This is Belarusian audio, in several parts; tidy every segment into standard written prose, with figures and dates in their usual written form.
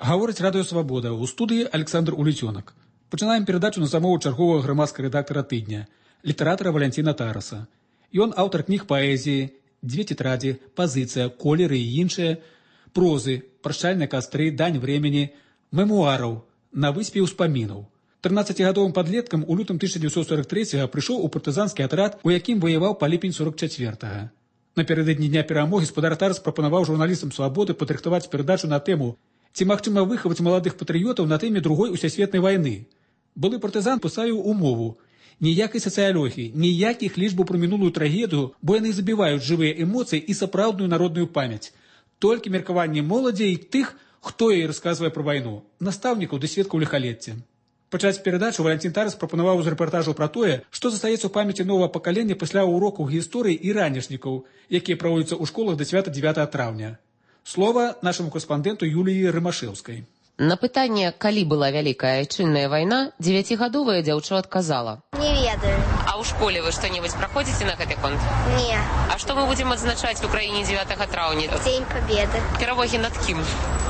Гаворыць радыё «Свабода», у студыі Александр Улетёнак. Пачынаем перадачу на замову чарговага грамадскага рэдактара тыдня, літаратара Валянціна Тараса. Ён аўтар кніг паэзіі, «Две тетради», «Пазіцыя», «Колеры» і іншыя, прозы, «Прощальныя кастры», «Дань времени», мемуараў, «На выспе ўспамінаў». 13-гадовым падлеткам у лютым 1943-го прыйшоў у партызанскі атрад, у якім ваяваў па ліпень 44-го. Напярэдадні дня перамогі спадар Тарас прапанаваў журналістам «Свабоды» падрыхтаваць перадачу на тэму «Ці магчыма выхаваць маладых патрыётаў на тэме другой усесветнай вайны?» Былы партызан паставіў умову: ніякай сацыялогіі, ніякіх лічбаў пра мінулую трагедыю, бо яны забіваюць жывыя эмоцыі і сапраўдную народную памяць. Толькі меркаванне моладзі і тых, хто ёй расказвае пра вайну, настаўнікаў ды сведкаў ліхалецця. Пачаць перадачу Валянцін Тарас прапанаваў з рэпартажу пра тое, што застаецца ў памяці новага пакалення пасля урокаў гісторыі і ранішнікаў, якія праводзяцца ў школах да свята 9 траўня. Слова нашаму корэспандэнту Юліі Рымашэўскай. На пытанне, калі была Вялікая Айчынная вайна, 9гадовая дзяўча адказала: Не ведаю. А ў школе вы што-небудзь праходзіце на гэты конт? Не. А што мы будзем адзначаць у краіне 9 траўня? Дзень Пабеды. Перамогі над кім?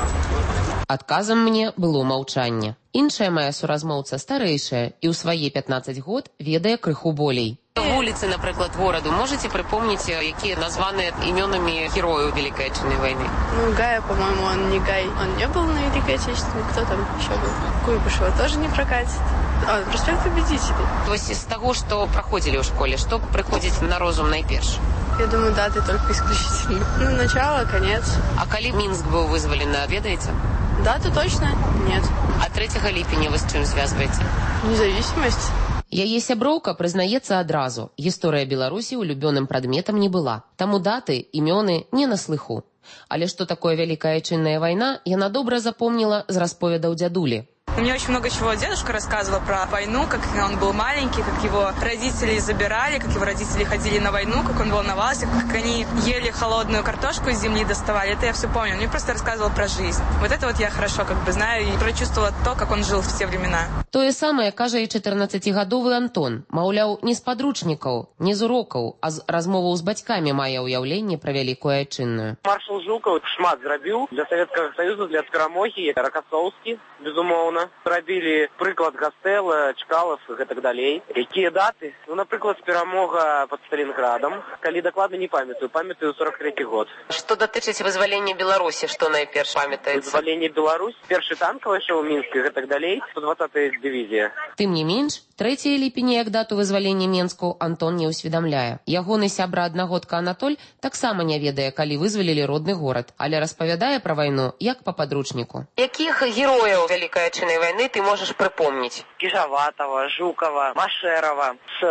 Адказам мне было маўчанне. Іншая мая суразмоўца старэйшая і ў свае 15 год ведае крыху болей. Вуліцы, напрыклад, гораду можете припомнить, якія названы імёнамі герояў Великой Отечественной войны? Ну, Гая, по-моему, он не Гай. Он не был на Великой Отечественной. Кто там еще был? Куйбышева тоже не прокатит. Проспект Победителей. То есть из того, что проходили в школе, что приходит на розум найперш? Я думаю, даты только исключительно. Ну, начало, конец. А калі Минск был вызволен, ведаеце? Дату точно? Нет. А 3 ліпеня вы с чым звязваеце? Независимость. Яе сяброўка прызнаецца адразу: гісторыя Беларусі улюбёным прадметам не была. Таму даты, імёны не на слыху. Але што такое Вялікая Айчынная вайна, яна добра запомніла з расповедаў дзядулі. Мне очень много чего дедушка рассказывал про войну, как он был маленький, как его родители забирали, как его родители ходили на войну, как он волновался, как они ели холодную картошку из земли доставали. Это я все помню. Он мне просто рассказывал про жизнь. Вот это вот я хорошо знаю и прочувствовала то, как он жил в те времена. Тое самае кажа і 14гадовы Антон. Маўляў, не з падручнікаў, не з урокаў, а з размоваў з бацькамі мае ўяўленне пра Вялікую Айчынную. Маршал Жукаў шмат зрабіў для Советского Союза, для Скарамохі, Ракасоўскі, безумоўна. Рабілі прыклад Гастэла, Чкалов і гэтак далей. Якія даты? Ну, напрыклад, перамога пад Сталінградам. Калі дакладна не памятаю 43 год. Што датычыць вызвалення Беларусі, што найперш памятаецца? Вызваленне Беларусі, першы танк ішоў у Мінску і гэтак далей, 120-я дывізія. Тым не менш, 3 ліпеня як дату вызвалення Менску Антон не ўсведамляе. Ягоны сябра аднагодка Анатоль таксама не ведае, калі вызвалілі родны горад, але распавядае пра вайну як па падручніку. Якіх герояў Вялікай Айчыннай войны ты можешь припомнить? Кижаватова, Жукова, Машерова. С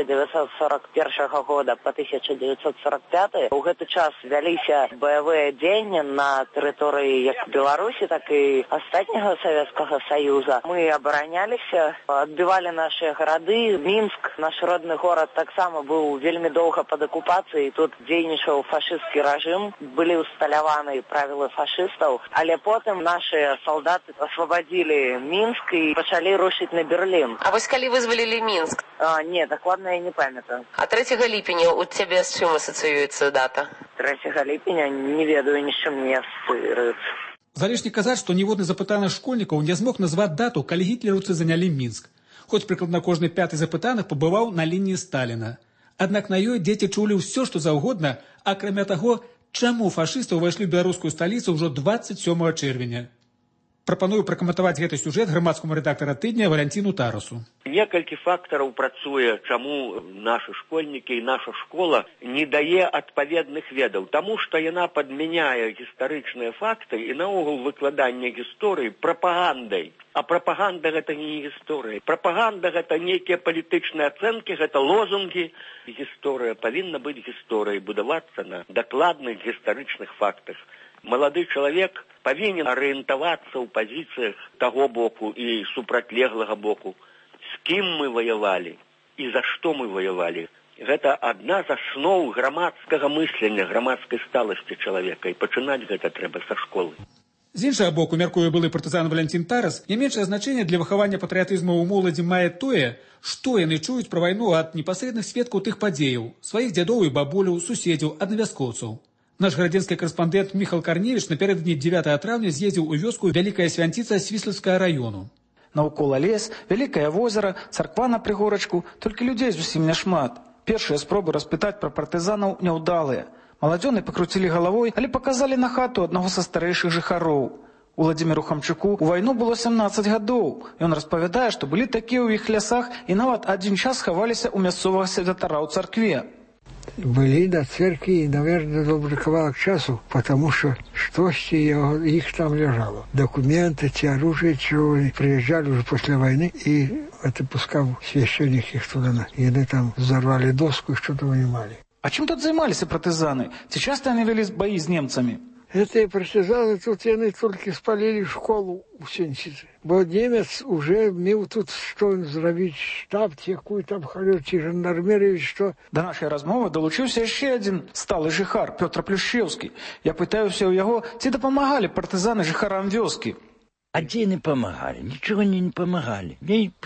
1941 года по 1945 у гэты час вяліся баявыя дзеянні на тэрыторыі як Беларусі, так і астатняга Савецкага Саюза. Мы абараняліся, адбівалі нашыя гарады. Мінск, наш родны горад, таксама быў вельмі доўга пад акупацыяй. Тут дзейнічаў фашысцкі рэжым, былі ўсталяваны правілы фашыстаў, але потым нашыя салдаты асвабадзілі Мінск і пачалі рушыць на Берлін. А вось калі вызвалілі Мінск? Не, дакладна я не памятаю. А 3 ліпеня у цябе з чым асацыюецца дата? 3 ліпеня не ведаю, ні з чым не асацыюецца. Залішне казаць, што ніводны запытаны школьнікаў не змог назваць дату, калі гітлераўцы занялі Мінск. Хоць прыкладна кожны 5 запытаны пабываў на лініі Сталіна. Аднак на ёй дзеці чулі ўсё, што заўгодна, акрамя таго, чаму фашысты ўвайшлі ў беларускую сталіцу ўжо 27 чэрвеня. Прапаную пракаментаваць гэты сюжэт грамадскаму рэдактара тыдня Валянціну Тарасу. Некалькі фактараў працуе, чаму нашы школьнікі і наша школа не дае адпаведных ведаў. Таму што яна падмяняе гістарычныя факты і наогул выкладанне гісторыі прапагандай. А прапаганда гэта не гісторыя. Прапаганда гэта нейкія палітычныя ацэнкі, гэта лозунгі. Гісторыя павінна быць гісторыяй, будавацца на дакладных гістарычных фактах. Малады чалавек павінен арыентавацца ў пазіцыях таго боку і супрацьлеглага боку. З кім мы ваявалі і за што мы ваявалі. Гэта адна з асноў грамадскага мыслення, грамадскай сталасці чалавека. І пачынаць гэта трэба са школы. З іншага боку, мяркуе былы партызан Валянцін Тарас, не меншае значэнне для выхавання патрыятызму ў моладзі мае тое, што яны чуюць пра вайну ад непасрэдных сведкаў тых падзеяў, сваіх дзядоў і бабуляў, суседзяў, аднавяскоўцаў. Наш градзенскі карэспандэнт Міхал Карневіч напярэдадні 9 траўня з'ездзіў у вёску Вялікая Свянціца Свіслацкага раёну. Наўкола лес, вялікае возера, царква на прыгорачку, толькі людзей зусім няшмат. Першыя спробы распытаць пра партызанаў няўдалыя. Маладзёны пакруцілі галавой, але паказалі на хату аднаго са старэйшых жыхароў. Уладзіміру Хамчуку у вайну было 17 гадоў. Ён распавядае, што былі такія ў іх лясах і нават адзін час хаваліся ў мясцовага святара ў царкве. Были до церкви, наверное, добрый кавалок часу, потому что что-то их там лежало. Документы, те оружие, чего приезжали уже после войны, и это пускал священник их туда. И они там взорвали доску и что-то вынимали. А чем тут занимались партизаны? Сейчас они вели бои с немцами. Эти партизаны тут они только спалили школу у Сенчице. Бо немец уже мил тут, что он зробить штаб, якую там халёці жандармерію, что... До нашей размовы долучился еще один сталый жыхар, Петр Плюшчеўскі. Я пытаюся у яго, ці дапамагали партизаны жыхарам вёскі. А где не помогали? Ничего не помогали.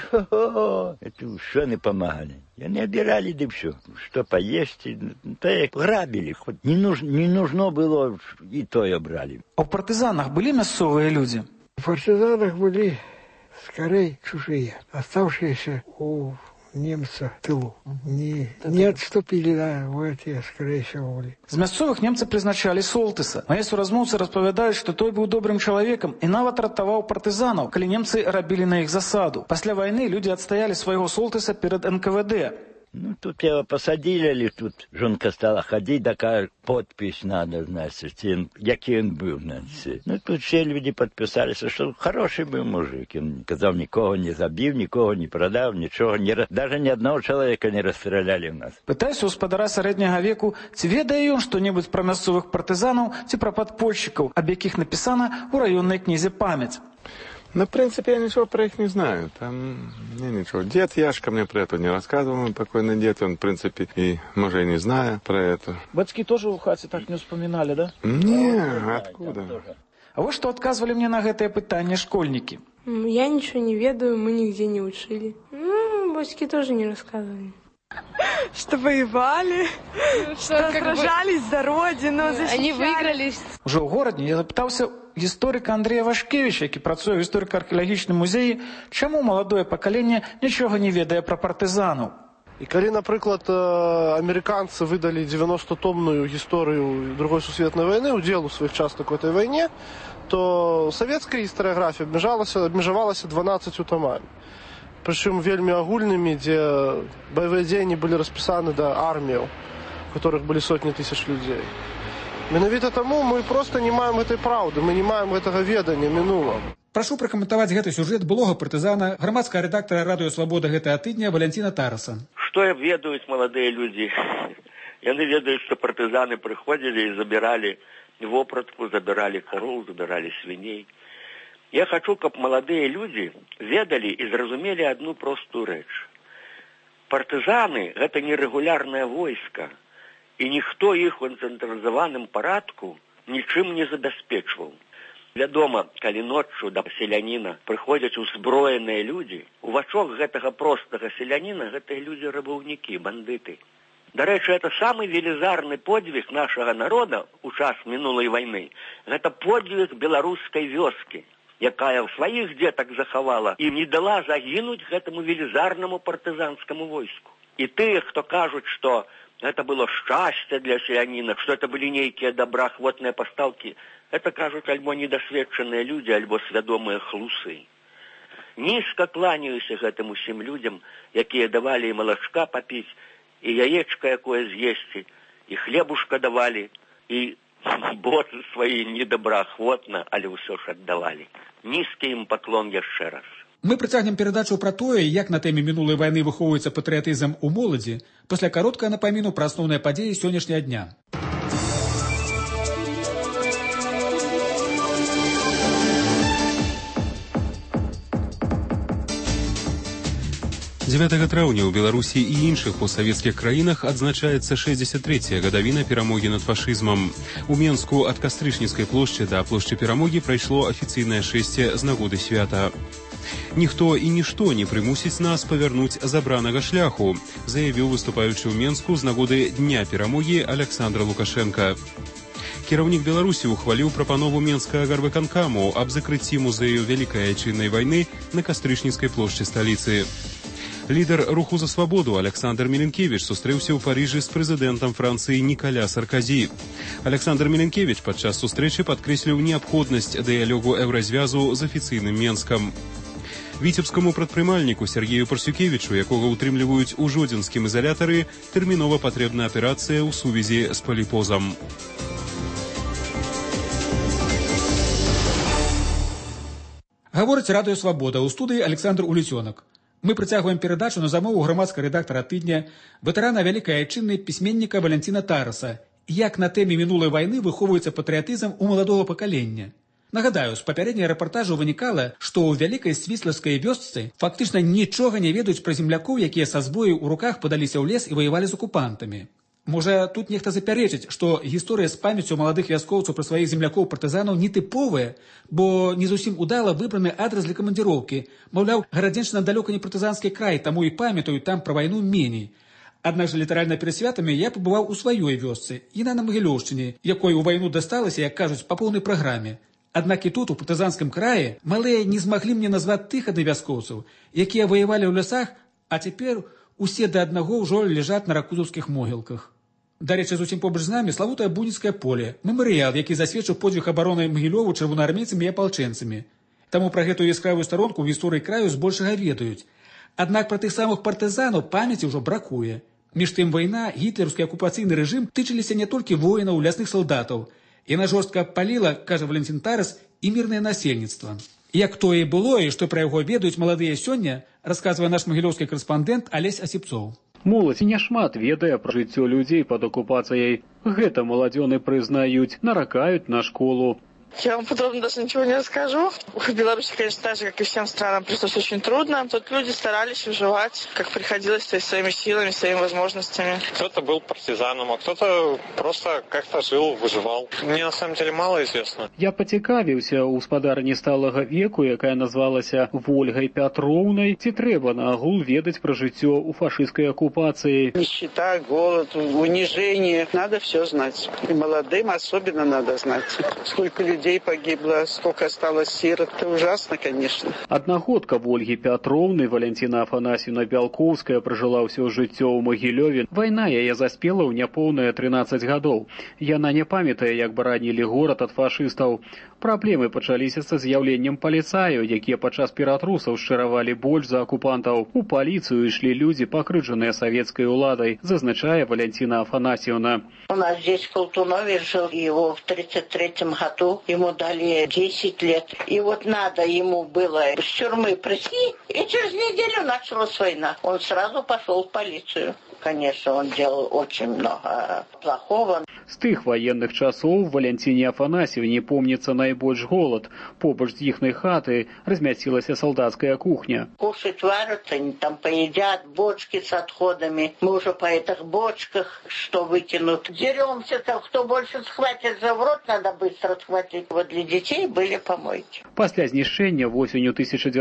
Это что не помогали? Они обирали, да все. Что поесть, так грабили. Хоть не нужно было, и то и брали. А в партизанах были мясцовые люди? В партизанах были, скорее, чужие. Оставшиеся у немца в тылу. Не отступили, да, в эти, скорее всего, были. З мясцовых немцы прызначалі Солтыса. Мае суразмоўцы распавядаюць, што той быў добрым чалавекам і нават ратаваў партызанаў, калі немцы рабілі на іх засаду. Пасля вайны людзі адстаялі свайго Солтыса перад НКВД. Ну, тут его посадили, или тут жонка стала ходить, такая подпись надо, значит, який он был, значит. Ну, тут все люди подписались, что хороший был мужик. Он сказал, никого не забил, никого не продал, ничего, даже ни одного человека не расстреляли у нас. Пытаюсь у гаспадара сярэдняга веку, ці ведае ён што-небудзь пра мясцовых партызанаў, ці пра падпольшчыкаў, аб якіх напісана ў раённай кнізе «Памяць». Ну, в принципе, я ничего про их не знаю. Там ничего. Дед Яшка мне про это не рассказывал, мой покойный дед, он, в принципе, и, может, и не знает про это. Батьки тоже в хате так не вспоминали, да? Не, откуда? А вы что отказывали мне на гэтае пытанне школьники? Я ничего не ведаю, мы нигде не учили. Ну, батьки тоже не рассказывали. Что воевали, что сражались за родину, защищали. Они выиграли. Уже ў горадзе я запытаўся гісторыка Андрея Вашкевіча, які працуе ў гісторыка-археалагічным музеі, чаму маладое пакаленне нічога не ведае пра партызанаў. І калі, напрыклад, амерыканцы выдалі 90-томную гісторыю Другой сусветнай вайны, удзел у сваіх частак у этой вайне, то савецкая гістарыяграфія абмежавалася 12 томамі. Причем вельми агульными, где боевые дзеянні были расписаны до армии, в которых были сотни тысяч людей. Менавіта таму мы просто не маем этой правды, мы не маем гэтага ведання мінулага. Прашу пракаментаваць гэты сюжет былога партызана, грамадскага рэдактара радыё «Свабода» гэтага тыдня Валянціна Тараса. Што ведаюць маладыя людзі? Яны ведаюць, што партызаны прыходзілі і забіралі вопратку, забіралі кароў, забіралі свіней. Я хочу, каб маладыя людзі ведалі і зразумелі одну простую рэч. Партызаны – гэта нерэгулярнае войска, і ніхто іх у цэнтралізаваным парадку нічым не забяспечваў. Вядома, калі ноччу да селяніна прыходзяць узброеныя людзі, у вачах гэтага простага селяніна гэтыя людзі рабаўнікі, бандыты. Дарэчы, это самы велізарны подвиг нашага народа у час мінулай вайны. Гэта подвиг беларускай вёскі, якая ў сваіх дзетак захавала і не дала загінуць гэтаму велізарнаму партызанскаму войску. І тыя, хто кажуць, што гэта было шчасце для селяніна, што это былі нейкія добраахвотныя пастаўкі, это кажуць альбо недасведчаныя людзі, альбо свядомыя хлусы. Нізка кланяюся гэтым усім людзям, якія давалі і малачка папіць, і яечка якое з'есці, і хлебушка давалі, і боты свае недобраахвотна, але ўсё ж аддавалі. Нізкі ім паклон яшчэ раз. Мы працягнем перадачу пра тое, як на тэме мінулай вайны выхоўваецца патрыятызм у моладзі, пасля кароткага напаміну пра асноўныя падзеі сённяшняга дня. 9 траўня ў Беларусі і іншых постсавецкіх краінах адзначаецца 63-я гадавіна перамогі над фашызмам. У Менску ад Кастрычніцкай плошчы да плошчы Перамогі прайшло афіцыйнае шэсце з нагоды свята. «Ніхто і нішто не прымусіць нас павярнуць забранага шляху», заявіў выступаючы ў Менску з нагоды Дня перамогі Александр Лукашенко. Кіраўнік Беларусі ухваліў прапанову Менскага гарвыканкаму аб закрыцці музею Вялікай Айчыннай вайны на Кастрычніцкай плошчы сталіцы. Лідар руху за свабоду Александр Міленкевіч сустрэўся ў Парыжы з прэзідэнтам Францыі Нікаля Сарказі. Александр Міленкевіч падчас сустрэчы падкрэсліў неабходнасць дыялогу еўразвязу з афіцыйным Менскам. Віцебскаму прадпрымальніку Сергею Парсюкевічу, якога ўтрымліваюць у жодзінскім ізалятары, тэрмінова патрэбна аперацыя ў сувязі з паліпозам. Гаворыць Радыё Свабода, ў студыі Александр Уліцёнак. Мы працягваем перадачу на замову грамадскага рэдактара тыдня, ветэрана Вялікай Айчыннай пісьменніка Валянціна Тараса, як на тэме мінулай вайны выхоўваецца патрыятызм у маладога пакалення. Нагадаю, з папярэдняга рэпартажу вынікала, што ў вялікай свіслаўскай вёсцы фактычна нічога не ведаюць пра землякоў, якія са збою ў руках падаліся ў лес і ваявалі з акупантамі. Можа, тут нехта запярэчыць, што гісторыя з памяццю маладых вяскоўцаў пра сваіх землякоў-партызанаў нетыповая, бо не зусім удала выбраны адрас для камандзіроўкі. Маўляў, Гарадзеншчына далёка не партызанскі край, таму і памятаю там пра вайну меней. Аднак жа літаральна перад святамі я пабываў у сваёй вёсцы, яна на Магілёўшчыне, якой у вайну дасталася, як кажуць, па поўнай праграме. Аднак і тут, у партызанскім краі, малыя не змаглі мне назваць тых аднавяскоўцаў, якія ваявалі ў лясах, а цяпер усе да аднаго ўжо ляжаць на ракузаўскіх могілках. Дарэчы, зусім побач з намі славутае Буніцкае поле, мемарыял, які засведчыў подзвіг абароны Магілёву чырвонаармейцамі і апалчэнцамі. Таму пра гэтую яскравую старонку ў гісторыі краю збольшага ведаюць. Аднак пра тых самых партызанаў памяці ўжо бракуе. Між тым вайна, гітлераўскі акупацыйны рэжым тычыліся не толькі воінаў, лясных салдатаў. Яна жорстка абпаліла, кажа Валянцін Тарас, і мірнае насельніцтва. Як тое і было, і што пра яго ведаюць маладыя сёння, расказвае наш магілёўскі корэспандэнт Алесь Асіпцоў. Моладзь няшмат ведае пра жыццё людзей пад акупацыяй. Гэта маладзёны прызнаюць, наракаюць на школу. Я вам подробно даже ничего не расскажу. В Беларуси, конечно, так же, как и всем странам, пришлось очень трудно. Тут люди старались выживать, как приходилось, то есть своими силами, своими возможностями. Кто-то был партизаном, а кто-то просто как-то жил, выживал. Мне на самом деле мало известно. Я пацікавіўся ў спадарні сталага веку, якая назвалася Вольгай Пятроўнай, ці трэба на агул ведаць пра жыццё ў фашысцкай акупацыі. Нищета, голод, унижение. Надо все знать. И молодым особенно надо знать. Сколько людей погибло, сколько осталось сирот. Это ужасно, конечно. Аднагодка Вольгі Пятроўны, Валянціна Афанасьевна Бялкоўская, пражыла ўсё жыццё ў Магілёве. Вайна яе заспела ў няпоўныя 13 гадоў. Яна не памятае, як баранілі горад ад фашыстаў. Праблемы пачаліся са з'яўленнем паліцаяў, якія падчас ператрусаў шчыравалі больш за акупантаў. У паліцыю ішлі людзі, пакрыўджаныя савецкай уладай, зазначае Валянціна Афанасьевна. У нас здесь в Колтунове жил, его в 1933 году, ему дали 10 лет. И вот надо ему было с тюрьмы прийти, и через неделю началась война. Он сразу пошел в полицию. Конечно, он делал очень много плохого. З тых ваенных часоў Валянціне Афанасьевне помніцца найбольш голад. Побач з іхнай хаты размясцілася салдацкая кухня. Кушать варят, они там поедят, бочки с отходами. Мы уже по этих бочках что выкинут. Деремся, там, кто больше схватит за в рот, надо быстро схватить. Вот для детей были помойки. Пасля знішчэння восенню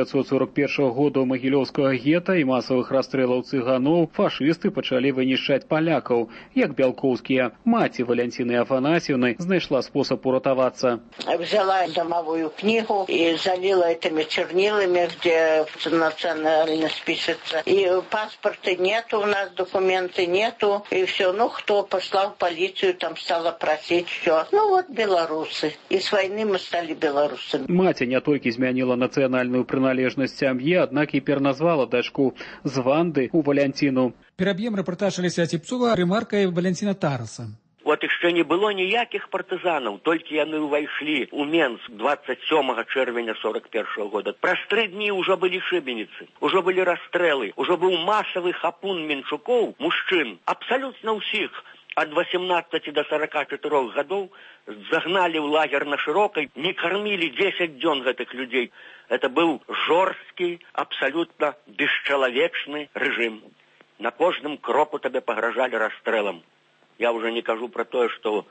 1941 года Магілёўскага гета і масавых расстрэлаў цыганоў фашысты пачалі вынішчаць палякаў, як Бялкоўскія. Маці Валянціны Афанасьевны знайшла спосаб уратавацца. Взяла домовую книгу и залила этими чернилами, где национальность пишется. И паспорта нету у нас, документы нету. И все, ну кто пошла в полицию, там стала просить все. Ну вот белорусы. И с войны мы стали белорусами. Маці не толькі змяніла нацыянальную прыналежнасць сям'і, аднак і пераназвала дачку з Ванды у Валянціну. Пераб'ем рэпартаж Алеся Асіпцова ремаркай Валянціна Тараса. Вот яшчэ не было ніякіх партызанаў, толькі яны ўвайшлі ў Менск 27 чэрвеня 41 года. Праз 3 дні ўжо былі шыбеніцы, ўжо былі расстрэлы, ўжо быў масавы хапун менчукоў, мужчын, абсалютна ўсіх, ад 18 до 44 гадоў загналі ў лагер на Шырокай, не кармілі 10 дзён гэтых людзей. Это быў жорсткі, абсалютна бесчалавечны рэжым. На кожным кроку табе пагражалі расстрэлам. Я уже не кажу про тое, што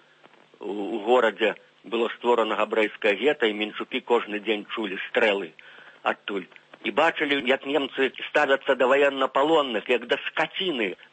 у горадзе было створана габрэйскае гета, і менчукі кожны дзень чулі стрэлы адтуль. І бачылі, як немцы ставяцца да ваеннапалонных, як да скаціны.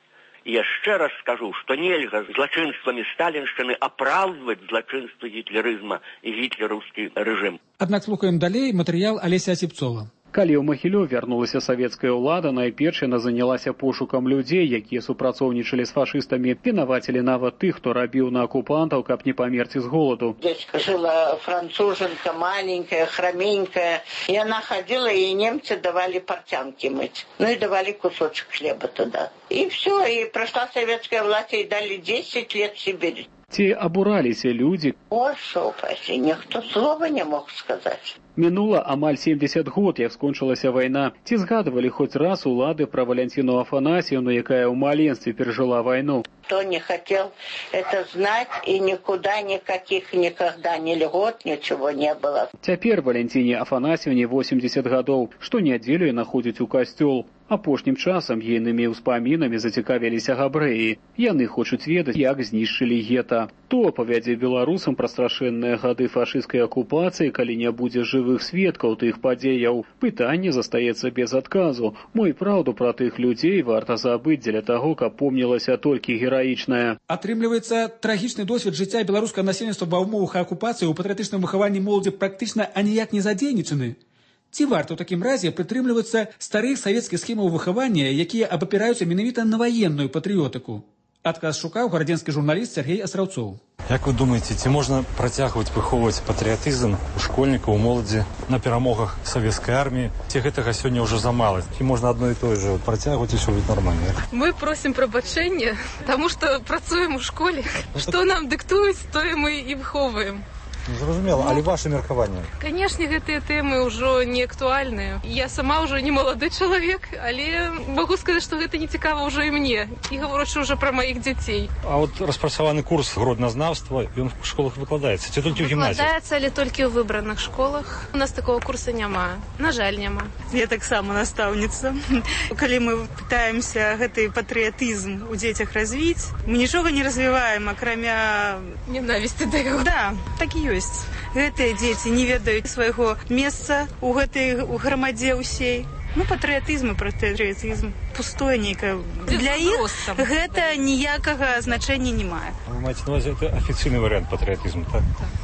І яшчэ раз скажу, што нельга злачынствамі сталіншчыны апраўдваць злачынства гітлерызма і гітлераўскі рэжым. Аднак слухаем далей матэрыял Алеся Асіпцова. Калі ў Магілёў вярнулася савецкая ўлада, найперш яна занялася пошукам людзей, якія супрацоўнічалі з фашыстамі, вінавацілі нават тых, хто рабіў на акупантаў, каб не памерці з голаду. Здесь жила француженка маленькая, хроменькая, и она ходила, и немцы давали портянки мыть. Ну и давали кусочек хлеба туда. И все, и прошла советская власть, и дали 10 лет в Сибирь. Ці абураліся людзі? О, шо, паси, ніхто слова не мог сказаць. Мінула амаль 70 год, як скончылася вайна. Ці згадывалі хоць раз улады пра Валянціну Афанасьевну, якая ў маленстве перажила вайну? Кто не хотел это знать, и никуда никаких никогда ни льгот, ничего не было. Цяпер Валянціне Афанасьевне 80 гадоў, што нядзелю яна ходзіць у касцёл. Апошнім часам ейнымі ўспамінамі зацікавіліся габрэі. Яны хочуць ведаць, як знішчылі гета. То павядзе беларусам пра страшэнныя гады фашысцкай акупацыі, калі не будзе жывых сведкаў тых падзеяў. Пытанне застаецца без адказу. Мо і праўду пра тых людзей варта забыць дзеля таго, каб помнілася толькі гераічнае. Атрымліваецца, трагічны досвед жыцця беларускага насельніцтва ва ўмовах акупацыі ў патрыятычным выхаванні моладзі практычна аніяк не задзейнічаны. Ці варта ў такім разе прытрымлівацца старых савецкіх схемаў выхавання, якія абапіраюцца менавіта на ваенную патрыётыку? Адказ шукаў гарадзенскі журналіст Сергей Асраўцоў. Як вы думаеце, ці можна працягваць выхоўваць патрыятызм у школьнікаў, у моладзі на перамогах савецкай арміі? Ці гэтага сёння ўжо замала? Ці можна адно і тое ж працягваць і ўсё будзе нармальна? Мы просім прабачэння, таму што працуем у школе. Што нам дыктуюць, тое мы і выхоўваем. Зразумела, але ваше меркаванне? Канешне, гэтыя тэмы ўжо не актуальныя. Я сама ўжо не малады чалавек, але магу сказаць, што гэта не цікава ўжо і мне. І гаворачы ўжо пра маіх дзяцей. А от распрацаваны курс гродназнаўства, ён в школах выкладаецца? Ці толькі ў гімназіі? Выкладаецца, але толькі ў выбраных школах. У нас такого курса няма. На жаль, няма. Я таксама настаўніца. Калі мы пытаемся гэты патрыятызм у дзецях развіць, мы нічога не развіваем, акрамя ненавісці да яго. Да, так і ёсць. Гэтыя дзеці не ведаюць свайго месца ў гэтай грамадзе ўсей. Ну, патрыятызм і патрыятызм пустое нейкае. Для іх гэта ніякага значэння не мае. Вы маеце на ўвазе, это афіцыйны варыянт патрыятызму, так?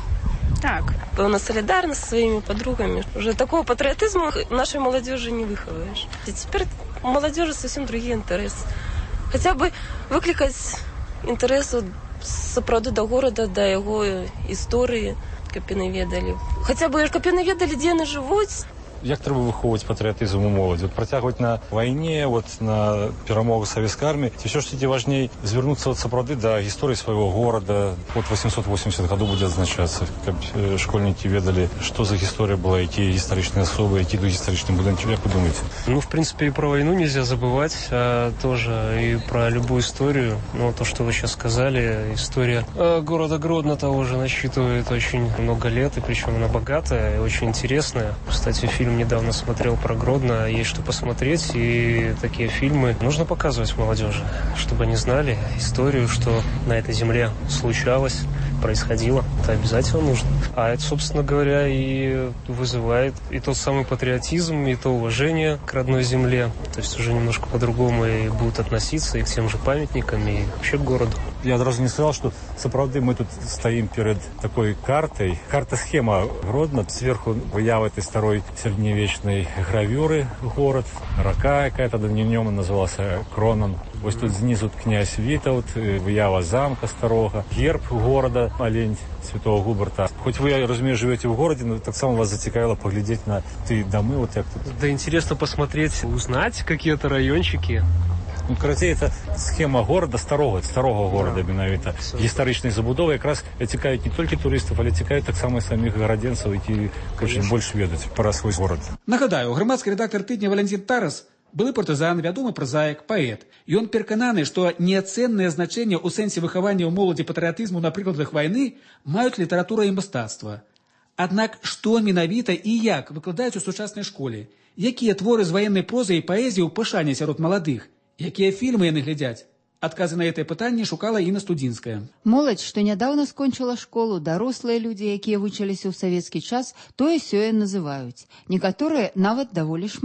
Так. Пэўна, салідарнасць з сваімі падругамі. Уже такого патрыятызму нашай маладзёжы не выхаваеш. І цяпер у маладзёжы зусім другі інтарэс. Хаця бы выклікаць інтарэсу сапраўды да горада, да яго гісторыі, каб яны ведалі. Хаця бы, каб яны ведалі, дзе яны жывуць. Як трэба выхоўваць патрыятызм у моладзі? Працягваць на вайне, на перамогу савецкай арміі? Ці ўсё ж такі важней звярнуцца сапраўды да гісторыі свайго горада? От 880 гадоў будзе адзначацца, каб школьнікі ведалі, што за гісторыя была, якія гістарычныя асобы, які гістарычны будынкі. Як вы думаете? Ну, в принципе, и про войну нельзя забывать, а тоже и про любую историю. Ну, то, что вы сейчас сказали, история города Гродно того же насчитывает очень много лет, и причем она богатая и очень интересная. Кстати, фильм недавно смотрел про Гродно, есть что посмотреть, и такие фильмы нужно показывать молодежи, чтобы они знали историю, что на этой земле случалось, происходило. Это обязательно нужно. А это, собственно говоря, и вызывает и тот самый патриотизм, и то уважение к родной земле. То есть уже немножко по-другому и будут относиться и к тем же памятникам, и вообще к городу. Я одразу не сказал, что сапраўды мы тут стоим перед такой картой. Карта-схема Гродно. Сверху выява этой старой средневечной гравюры город. Рака какая-то до нем называлась Кронан. Вот тут снизу князь Витовт, выява замка старого, герб города, олень Святого Губерта. Хоть вы, я разумею, живете в городе, но так само вас зацікавило поглядеть на те домы, вот як тут. Да интересно посмотреть, узнать какие-то райончики. Ну, карацей, это схема города, старого города, менавіта. Гістарычнай забудовы якраз цікавіць не толькі турыстаў, але цікавіць таксама саміх гарадзенцаў, які хочуць больш ведаць пра свой горад. Нагадаю, грамадскі рэдактар тыдня Валянцін Тарас, былы партызан, вядомы празаік, паэт. Ён перакананы, што неацэннае значэнне ў сэнсе выхавання ў моладзі патрыятызму на прыкладах вайны маюць літаратура і мастацтва. Аднак, што менавіта і як выкладаюць у сучаснай школе? Якія творы з ваеннай прозы і паэзіі ў пашане сярод маладых? Якія фільмы яны глядзяць? Адказы на гэтае пытанне шукала Інна Студзінская. Моладзь, што нядаўна скончыла школу, дарослыя людзі, якія вучыліся ў савецкі час, тое сёе называюць. Некаторыя нават даволі шмат.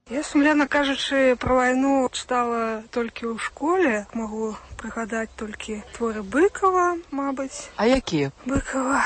Я, сумлянна кажучы, про вайну чытала толькі ў школе. Магу прыгадаць толькі творы Быкова, мабыць. А якія? Быкова,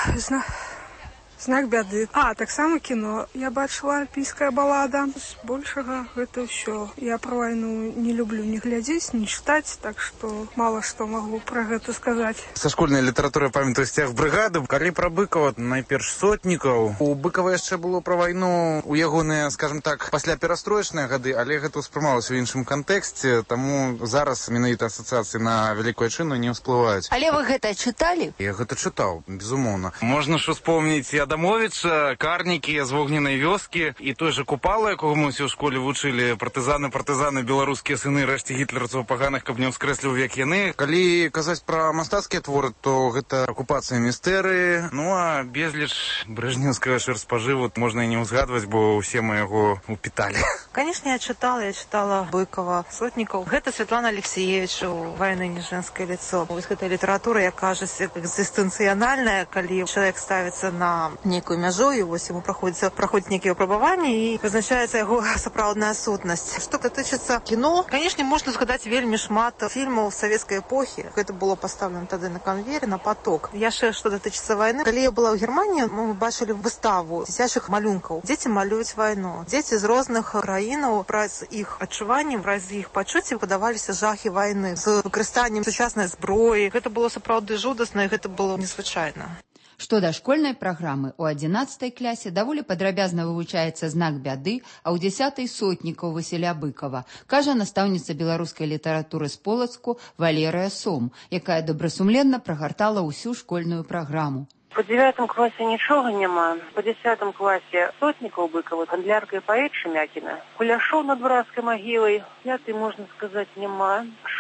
знак бяды. Таксама кіно. Я бачыла альпійская балада. З большага гэта ўсё. Я про вайну не люблю ні глядзець, ні чытаць, так што мала што магу пра гэта сказаць. Са школьнай літаратуры памятаю сцяг брыгады. Калі пра Быкова, найперш Сотнікаў. У Быкова яшчэ было пра вайну у ягоныя, скажем так, пасля перастроечныя гады, але гэта ўспрымалася ў іншым кантэксце, таму зараз менавіта асацыяцыі на Вялікую Айчынну не ўсплываюць. Але вы гэта чыталі? Я гэта чытаў, безумоўна. Можна ж успомніць і Адамовіча, Карнікі з вогненай вёскі, і той же Купала, якого мы ўсе ў школе вучылі, партызаны, беларускія сыны, рэшце гітлерцаў паганых, каб не ўскрэсліў, як яны. Калі казаць пра мастацкія творы, то гэта акупацыя містэрыі, а безліч брэжнеўскага шэрспажыву можна і не ўзгадваць, бо ўсе мы яго упіталі. Конечно, я чытала Быкова, Сотнікаў. Гэта Святлана Алексеевич у «Вайны не женское лицо». Вось гэта літаратура, як кажется, экзістэнцыянальная, калі чалавек ставіцца на некую мяжу, і вось яму праходзіць нейкія выпрабаванні, і вызначаецца яго сапраўдная сутнасць. Што датычыцца кіно, канешне, можна згадаць вельмі шмат фільмаў савецкай эпохі. Гэта было пастаўлена тады на канвере, на поток. Яшчэ што датычыцца вайны, калі я была ў Германіі, мы бачылі выставу дзіцячых малюнкаў. Дзеці малююць вайну. Дзеці з розных краінаў праз іх адчуванні, праз іх пачуцці падаваліся жахі вайны з выкарыстаннем сучаснай зброі. Гэта было сапраўды жудасна, і гэта было незвычайна. Што да школьнай праграмы, у 11 класе даволі падрабязна вывучаецца знак бяды, а ў 10 Сотнікаў Васіля Быкова, кажа настаўніца беларускай літаратуры з Полацку Валерыя Сом, якая добрасумленна прагартала ўсю школьную праграму. По 9 классе нічога няма. По 10 классе Сотнікаў Быкова, гандлярка і паэт Шемякіна. Куляшоў над Вразкай магілай. 5, можна сказаць, няма.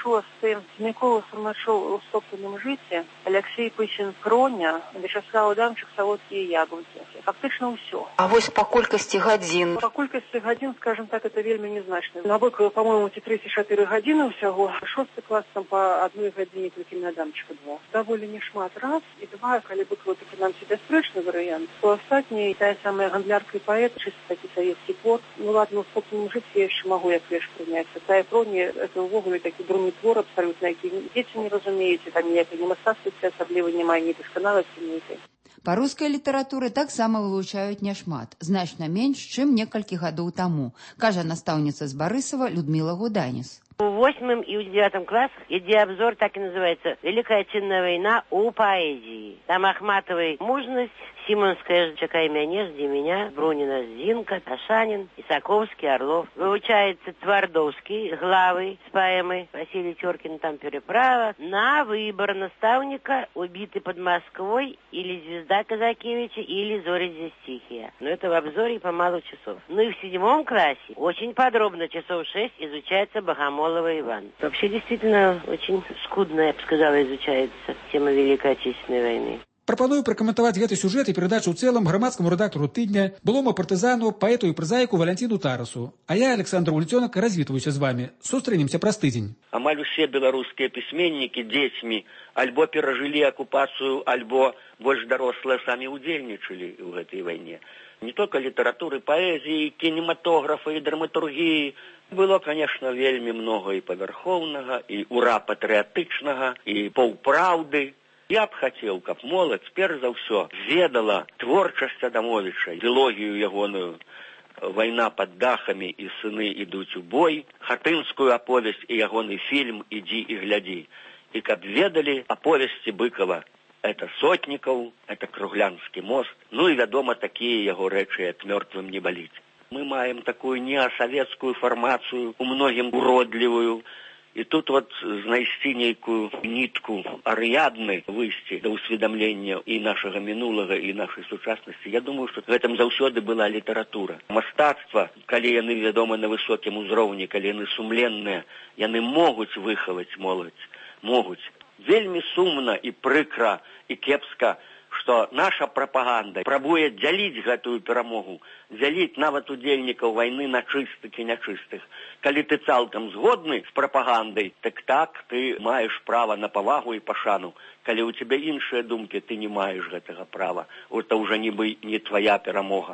6 Мікола Сурмачоў у собственным жыцці. Алексей Пыщин Кроня. Вячеслав Адамчык Салодкія ягодкі. Фактычна ўсё. А вось па колькасці гадзін? Па колькасці гадзін, скажем так, это вельмі незначна. На Быкова, по-моему, 34 гадзіны ўсяго. 6 класс там по 1 гадзіне толькі на Адамчыка 2. Даволі не шмат. Раз і 2, калі Быкова нам себе бясспрэчны варыянт, то астатнія, тая самая гандлярка і паэт, чыста такі савецкі твор. Ладно, в собственным жыцці я яшчэ магу як веш прыняць. Тая Кроня, это ўвогуле такі дурны твор абсалютна, які дзеці не разумееце, там ніякай не мастацтвасці асабліва няма, ні дасканаласці нейкай. Па рускай літаратуры таксама вывучаюць няшмат, значна менш, чым некалькі гадоў таму, кажа настаўніца з Барысава Людмила Гуданіс. В 8 и в 9 классах идеообзор так и называется «Великая Отечественная война у поэзии». Там Ахматовой «Мужность», Симонская «Чакай мяне, жди меня», Брунина «Зинка», Ашанин, Исаковский, Орлов. Выучается Твардовский, главы с поэмой, Василий Теркин там «Переправа». На выбор наставника «Убитый под Москвой» или «Звезда Казакевича» или «Зори здесь тихие». Но это в обзоре по мало часов. Ну и в 7 классе очень подробно, часов 6, изучается Богомолова Иван. Вообще действительно очень скудно, я бы сказала, изучается тема Великой Отечественной войны. Прапаную пракаментаваць гэты сюжэт і перадачу ў цэлым грамадскаму рэдактару тыдня, былому партызану, паэту і празаіку Валянціну Тарасу. А я, Александр Уліцёнак, развітваюся з вамі. Сустрэнемся праз тыдзень. Амаль усе беларускія пісьменнікі дзецьмі альбо перажылі акупацыю, альбо больш дарослыя самі удзельнічалі ў гэтай вайне. Не только літаратуры, паэзіі, кінематографа і драматургіі. Было, конечно, вельмі много і павярхоўнага, і ура патрыятычнага, і паўпраўды. Я б хацеў, каб моладзь перш за ўсё ведала творчасць Адамовіча, ідэалогію ягоную «Вайна пад дахамі» і «Сыны ідуць у бой», хатынскую аповесць і ягоны фільм «Ідзі і глядзі». І каб ведалі аповесці Быкова. Это Сотнікаў, это Круглянскі мост, ну і, вядома, такія яго рэчы, як «Мёртвым не баліць». Мы маем такую неасавецкую фармацыю, у многім уродлівую. І тут вот знайсці нейкую нітку арыядны выйсці да ўсведамлення і нашага мінулага, і нашай сучаснасці. Я думаю, што гэтым заўсёды была літаратура. Мастацтва, калі яны, вядома, на высокім узроўні, калі яны сумленныя, яны могуць выхаваць моладзь, могуць. Вельмі сумна і прыкра, і кепска, што наша прапаганда прабуе дзяліць гэтую перамогу, дзяліць нават удзельнікаў вайны на чыстых і нячыстых. Калі ты цалкам згодны з прапагандай, так ты маеш права на павагу і пашану. Калі ў цябе іншыя думкі, ты не маеш гэтага права. Это ўжо нібы не твая перамога.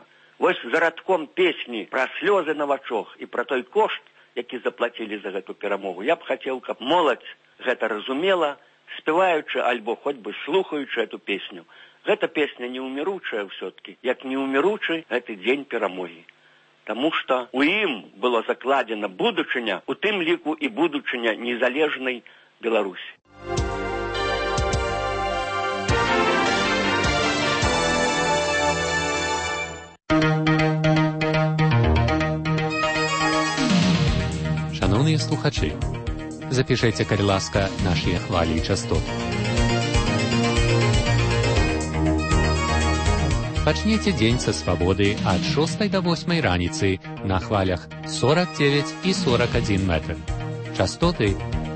Вось за радком песні пра слёзы на вачах і пра той кошт, які заплацілі за гэту перамогу, я б хацеў, каб моладзь гэта разумела, спяваючы альбо хоць бы слухаючы эту песню. Гэта песня неуміручая ўсё-ткі, як неуміручы гэты дзень перамогі. Таму што ў ім было закладзена будучыня, у тым ліку і будучыня незалежнай Беларусі. Шановні слухачі, запишите, калі ласка, наші хвалі і частоты. Пачніце дзень са свабоды ад 6 до 8 раніцы на хвалях 49 і 41 метр. Частоты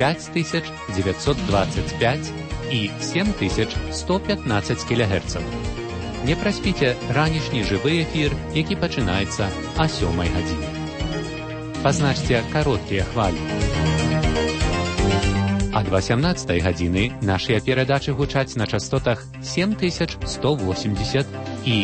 5925 і 7115 кГц. Не праспіце ранішні жывы эфір, які пачынаецца о 7 гадзіне. Пазначце кароткія хвалі. Ад 18 гадзіны нашыя перадачы гучаць на частотах 7180 і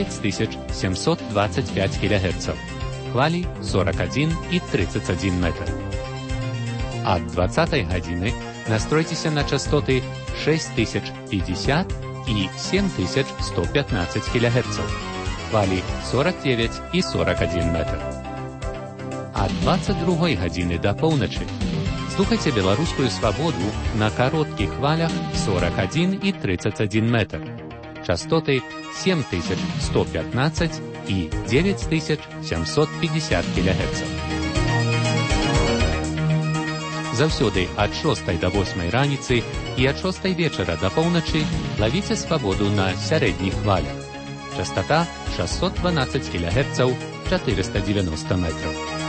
9725 кГц. Хвалі 41 і 31 метр. Ад 20 гадзіны настройцеся на частоты 6050 і 7115 кГц. Хвалі 49 і 41 метр. Ад 22 гадзіны да поўначы слухайце беларускую свабоду на кароткіх хвалях 41 і 31 метр. Частоты 7115 і 9750 кГц. Заўсёды ад 6 до 8 раніцы і ад 6 вечара да поўначы лавіце свабоду на сярэдніх хвалях. Частота 612 кГц, 490 метров.